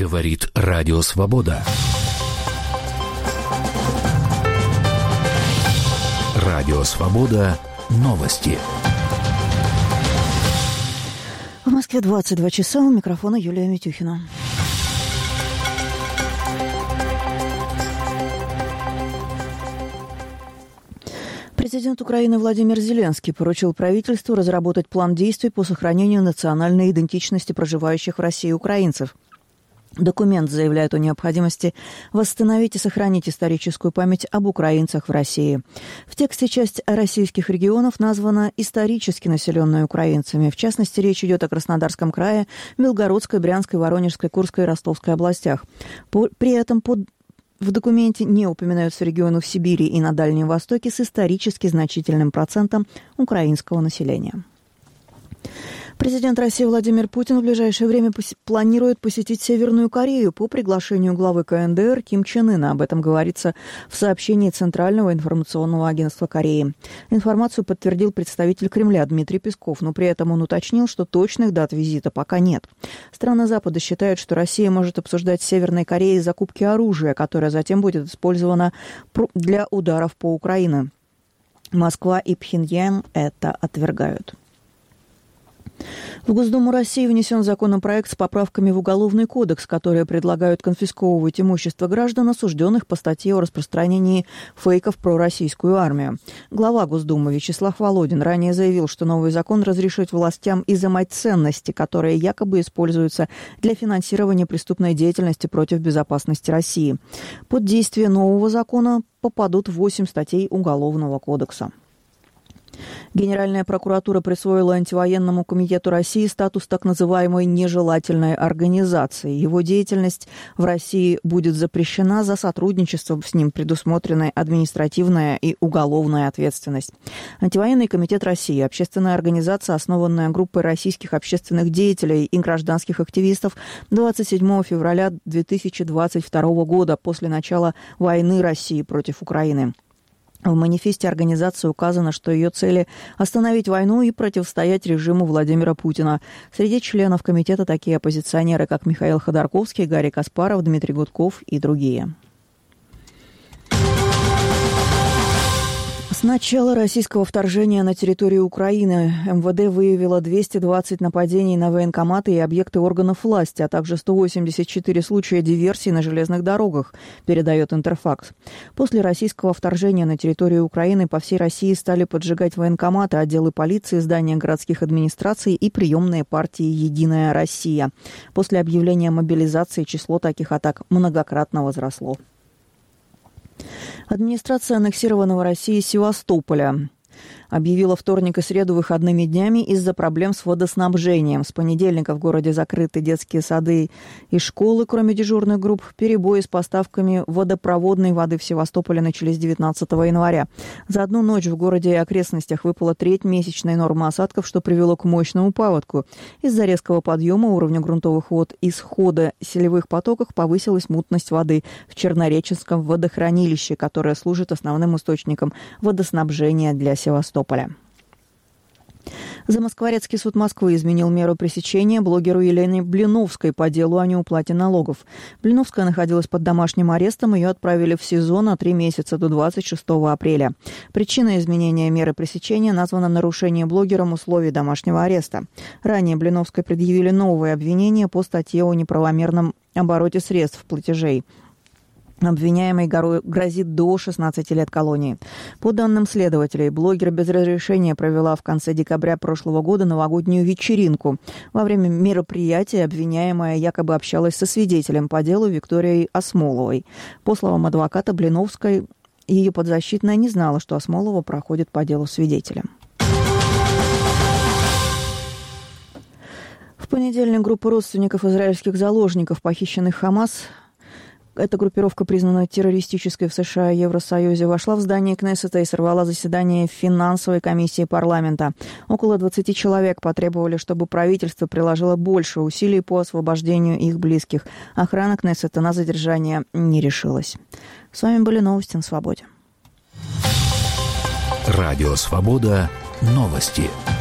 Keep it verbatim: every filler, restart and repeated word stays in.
Говорит Радио Свобода. Радио Свобода. Новости. В Москве двадцать два часа. У микрофона Юлия Митюхина. Президент Украины Владимир Зеленский поручил правительству разработать план действий по сохранению национальной идентичности проживающих в России украинцев. Документ заявляет о необходимости восстановить и сохранить историческую память об украинцах в России. В тексте часть российских регионов названа исторически населенной украинцами. В частности, речь идет о Краснодарском крае, Белгородской, Брянской, Воронежской, Курской и Ростовской областях. При этом под В документе не упоминаются регионы в Сибири и на Дальнем Востоке с исторически значительным процентом украинского населения. Президент России Владимир Путин в ближайшее время пос- планирует посетить Северную Корею по приглашению главы ка эн дэ эр Ким Чен Ына. Об этом говорится в сообщении Центрального информационного агентства Кореи. Информацию подтвердил представитель Кремля Дмитрий Песков, но при этом он уточнил, что точных дат визита пока нет. Страны Запада считают, что Россия может обсуждать с Северной Кореей закупки оружия, которое затем будет использовано для ударов по Украине. Москва и Пхеньян это отвергают. В Госдуму России внесен законопроект с поправками в Уголовный кодекс, которые предлагают конфисковывать имущество граждан, осужденных по статье о распространении фейков про российскую армию. Глава Госдумы Вячеслав Володин ранее заявил, что новый закон разрешит властям изымать ценности, которые якобы используются для финансирования преступной деятельности против безопасности России. Под действие нового закона попадут восемь статей Уголовного кодекса. Генеральная прокуратура присвоила антивоенному комитету России статус так называемой нежелательной организации. Его деятельность в России будет запрещена, за сотрудничество с ним предусмотрены административная и уголовная ответственность. Антивоенный комитет России – общественная организация, основанная группой российских общественных деятелей и гражданских активистов двадцать седьмого февраля две тысячи двадцать второго года после начала войны России против Украины. В манифесте организации указано, что ее цели – остановить войну и противостоять режиму Владимира Путина. Среди членов комитета такие оппозиционеры, как Михаил Ходорковский, Гарри Каспаров, Дмитрий Гудков и другие. С начала российского вторжения на территорию Украины эм вэ дэ выявило двести двадцать нападений на военкоматы и объекты органов власти, а также сто восемьдесят четыре случая диверсий на железных дорогах, передает Интерфакс. После российского вторжения на территорию Украины по всей России стали поджигать военкоматы, отделы полиции, здания городских администраций и приемные партии «Единая Россия». После объявления мобилизации число таких атак многократно возросло. Администрация аннексированного России Севастополя объявила вторник и среду выходными днями из-за проблем с водоснабжением. С понедельника в городе закрыты детские сады и школы, кроме дежурных групп. Перебои с поставками водопроводной воды в Севастополе начались девятнадцатого января. За одну ночь в городе и окрестностях выпала треть месячной нормы осадков, что привело к мощному паводку. Из-за резкого подъема уровня грунтовых вод и схода селевых потоков повысилась мутность воды в Чернореченском водохранилище, которое служит основным источником водоснабжения для Севастополя. Замоскворецкий суд Москвы изменил меру пресечения блогеру Елене Блиновской по делу о неуплате налогов. Блиновская находилась под домашним арестом, ее отправили в СИЗО на три месяца до двадцать шестого апреля. Причиной изменения меры пресечения названо нарушение блогером условий домашнего ареста. Ранее Блиновской предъявили новые обвинения по статье о неправомерном обороте средств платежей. Обвиняемой грозит до шестнадцати лет колонии. По данным следователей, блогер без разрешения провела в конце декабря прошлого года новогоднюю вечеринку. Во время мероприятия обвиняемая якобы общалась со свидетелем по делу Викторией Осмоловой. По словам адвоката Блиновской, ее подзащитная не знала, что Осмолова проходит по делу свидетелем. В понедельник группа родственников израильских заложников, похищенных Хамас, эта группировка признана террористической в США и Евросоюзе, вошла в здание Кнессета и сорвала заседание финансовой комиссии парламента. Около двадцати человек потребовали, чтобы правительство приложило больше усилий по освобождению их близких. Охрана Кнессета на задержание не решилась. С вами были новости на Свободе. Радио Свобода. Новости.